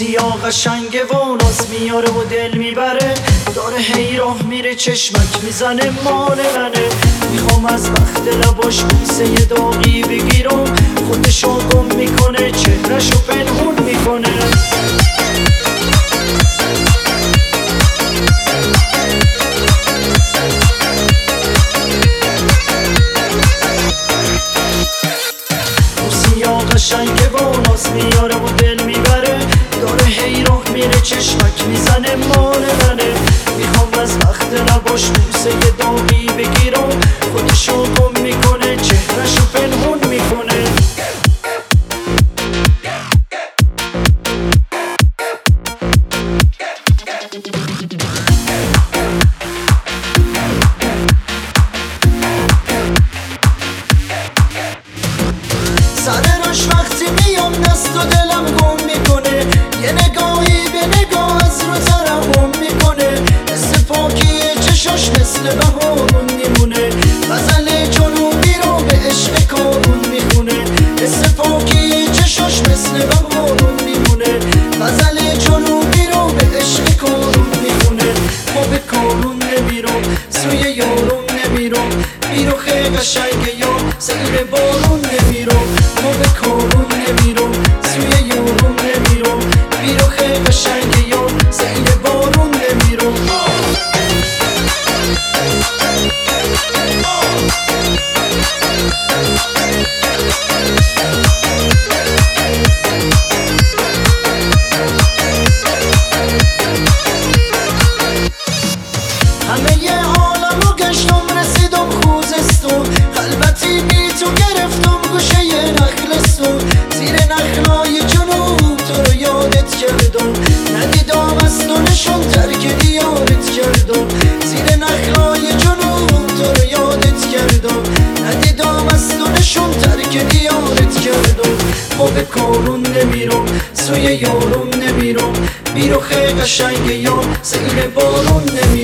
سیاه قشنگه و ناز میاره و دل میبره، داره هی راه میره چشمک میزنه مال منه. میخوام از وقت لباش بوسه یه داغی بگیرم، خودشو گم میکنه چهرشو پنهون میکنه. سیاه قشنگه و ناز میاره و دل میبره، داره هی راه میره چشمک میزنه مال منه. میخوام از وقت لباش بوسه یه داغی بگیرم، خودشو گم میکنه چهرشو پنهون میکنه. سر راش وقتی میام دست و دلم گم میکنه، یه نگاهی به نگاه از رو ترحم میکنه. حس پاکی چشاش مثل بهارون میمونه، غزل جنوبی رو به عشق کارون میخونه. حس پاکی چشاش مثل بهارون میمونه، غزل جنوبی رو به عشق کارون میخونه. ما به کارون نمیرم سوی یارون نمیرم، بیرخ قشنگ یا سیر بارون نمیرم. ما به کارون نمیرم سوی یارون نمیرم، بیرخ قشنگ یا سیر بارون نمیرم. همه یه عالمو گشتم رسیدم خوزستون، خلوتی بی تو گرفتم گوشه یه نخلستون. زیر نخلای جنوب تو رو یادت کردم، ندیدم از تو نشون ترک دیارت کردم. زیر نخلای جنوب تو رو یادت کردم، ندیدم از تو نشون ترک دیارت کردم. ما به کارون نمیرم سوی یارون نمیرم، بیرخ قشنگ یا سیر بارون نمیرم.